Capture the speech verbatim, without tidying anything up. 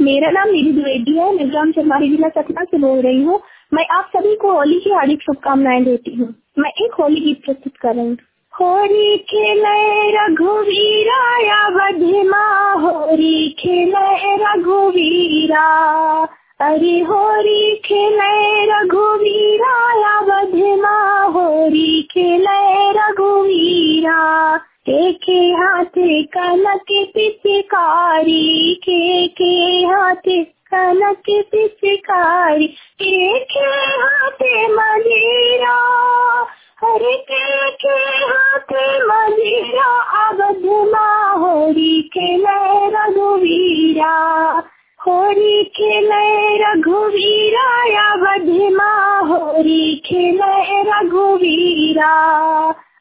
मेरा नाम निधि द्विवेदी है। मैं ग्राम चरवारी जिला सतना से बोल रही हूँ। मैं आप सभी को होली की हार्दिक शुभकामनाएं देती हूँ। मैं एक होली गीत प्रस्तुत कर रही हूँ। होली खेले रघुवीरा बधिमा, होली खेले रघुवीरा, अरे होली खेले रघुवीरा बधिमा, होली खेले रघुवीरा। के के हाथे कनक पिचकारी, के के हाथे कनक पिचकारी, के के हाथे मजीरा, हरे के के हाथे मजीरा, अवधमा होली खेले रघुवीरा, होली खेले रघुवीरा, अवधमा होली खेले रघुवीरा।